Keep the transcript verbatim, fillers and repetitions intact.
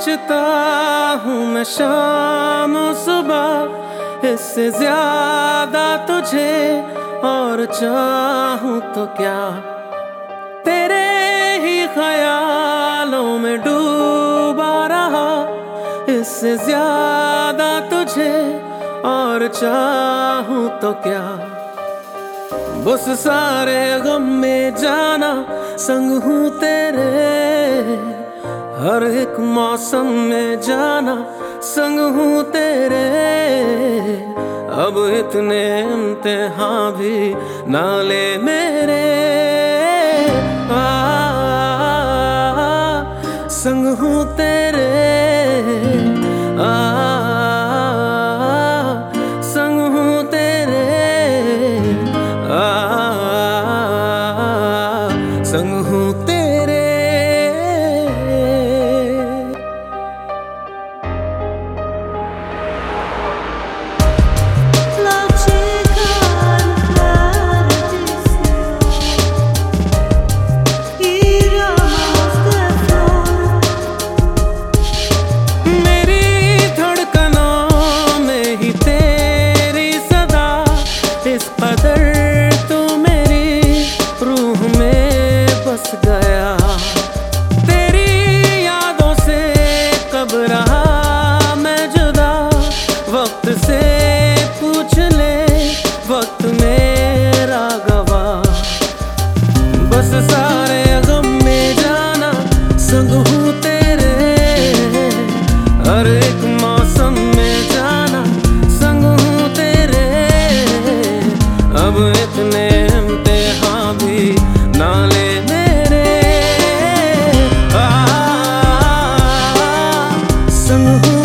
सोचता हूँ मैं शाम सुबह, इससे ज्यादा तुझे और चाहूँ तो क्या। तेरे ही ख्यालों में डूबा रहा, इससे ज्यादा तुझे और चाहूँ तो क्या। बस सारे गम में जाना संग हूँ तेरे, हर एक मौसम में जाना संग हूँ तेरे। अब इतने इम्तिहान भी ना ले मेरे, आ, संग हूँ तेरे, आ, संग हूँ तेरे, आ, संग हूँ तेरे। से पूछ ले वक्त मेरा गवाह, बस सारे गम में जाना संग हूँ तेरे, हर एक मौसम में जाना संग हूँ तेरे। अब इतने इम्तिहान भी ना ले मेरे, आ, संग हूँ